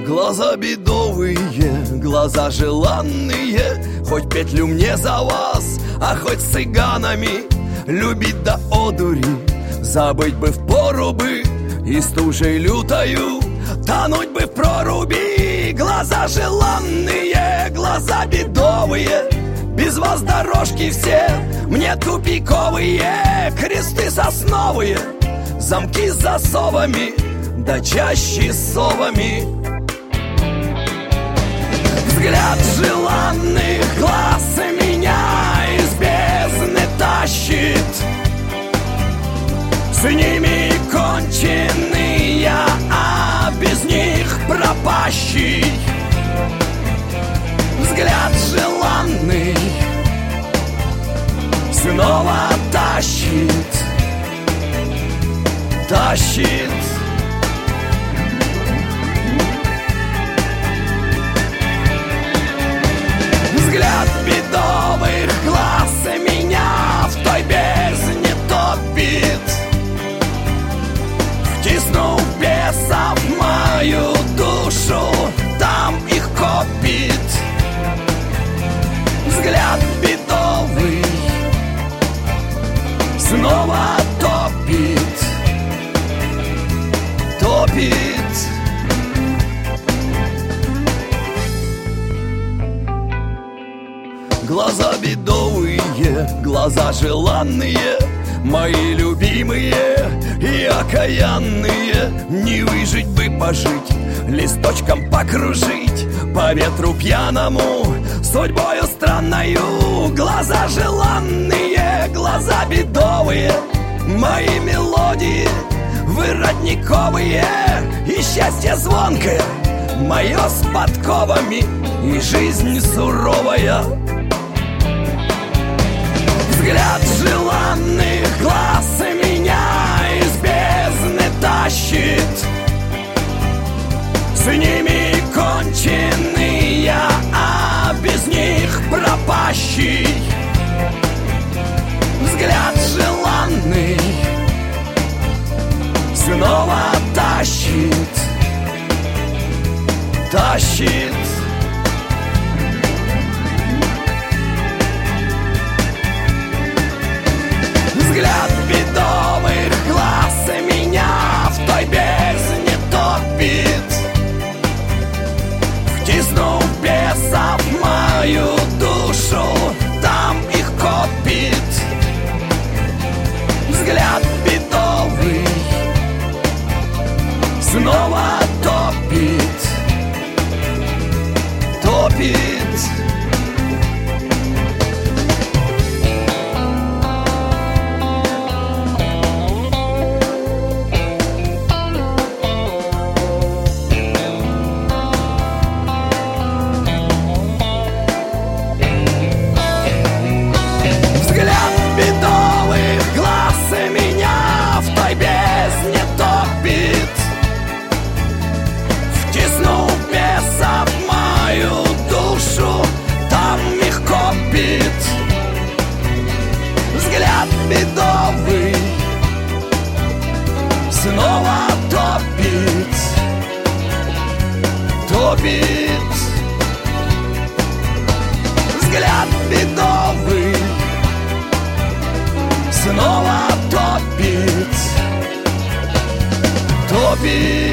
Глаза бедовые, глаза желанные, хоть петлю мне за вас, а хоть с цыганами. Любить до одури, забыть бы впору бы, и стужей лютою тонуть бы в проруби. Глаза желанные, глаза бедовые, без вас дорожки все мне тупиковые. Кресты сосновые, замки с засовами, да чаще совами. Взгляд желанных глаз меня из бездны тащит. С ними конченый я, а без них пропащий. Взгляд желанный снова тащит, тащит. Взгляд бедовых глаз меня в той бездне топит. Втиснув бесов в мою душу, там их копит. Взгляд бедовый снова топит, топит. Глаза бедовые, глаза желанные, мои любимые и окаянные. Не выжить бы пожить, листочком покружить по ветру пьяному, судьбою странною. Глаза желанные, глаза бедовые, мои мелодии вы родниковые. И счастье звонкое мое с подковами, и жизнь суровая. Взгляд желанных глаз меня из бездны тащит. С ними конченый я, а без них пропащий. Взгляд желанный снова тащит, тащит. Взгляд бедовых глаз меня в той бездне топит. Втиснув бесов в мою душу, там их копит. Взгляд бедовый снова топит, топит. Бедовый снова топит, топит. Взгляд бедовый снова топит, топит.